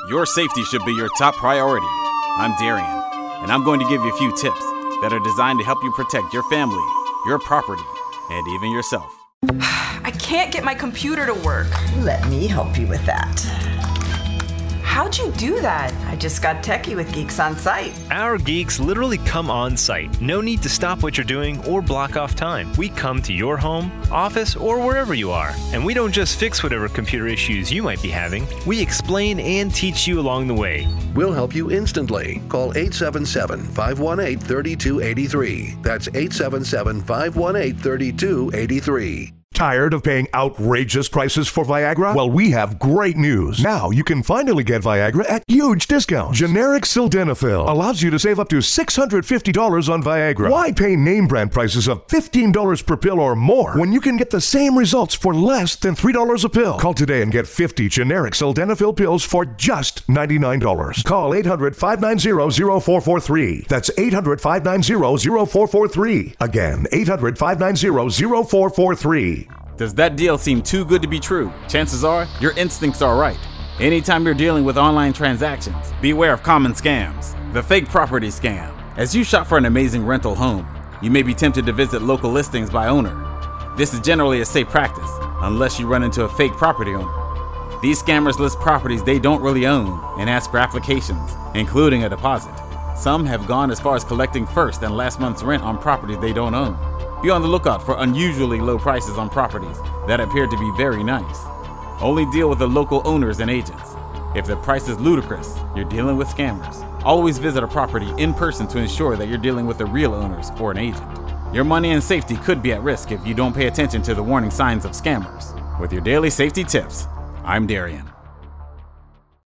Your safety should be your top priority. I'm Darian, and I'm going to give you a few tips that are designed to help you protect your family, your property, and even yourself. I can't get my computer to work. Let me help you with that. How'd you do that? I just got techie with Geeks on Site. Our geeks literally come on site. No need to stop what you're doing or block off time. We come to your home, office, or wherever you are. And we don't just fix whatever computer issues you might be having. We explain and teach you along the way. We'll help you instantly. Call 877-518-3283. That's 877-518-3283. Tired of paying outrageous prices for Viagra? Well, we have great news. Now you can finally get Viagra at huge discounts. Generic Sildenafil allows you to save up to $650 on Viagra. Why pay name brand prices of $15 per pill or more when you can get the same results for less than $3 a pill? Call today and get 50 generic Sildenafil pills for just $99. Call 800-590-0443. That's 800-590-0443. Again, 800-590-0443. Does that deal seem too good to be true? Chances are, your instincts are right. Anytime you're dealing with online transactions, beware of common scams. The fake property scam. As you shop for an amazing rental home, you may be tempted to visit local listings by owner. This is generally a safe practice, unless you run into a fake property owner. These scammers list properties they don't really own and ask for applications, including a deposit. Some have gone as far as collecting first and last month's rent on properties they don't own. Be on the lookout for unusually low prices on properties that appear to be very nice. Only deal with the local owners and agents. If the price is ludicrous, you're dealing with scammers. Always visit a property in person to ensure that you're dealing with the real owners or an agent. Your money and safety could be at risk if you don't pay attention to the warning signs of scammers. With your daily safety tips, I'm Darian.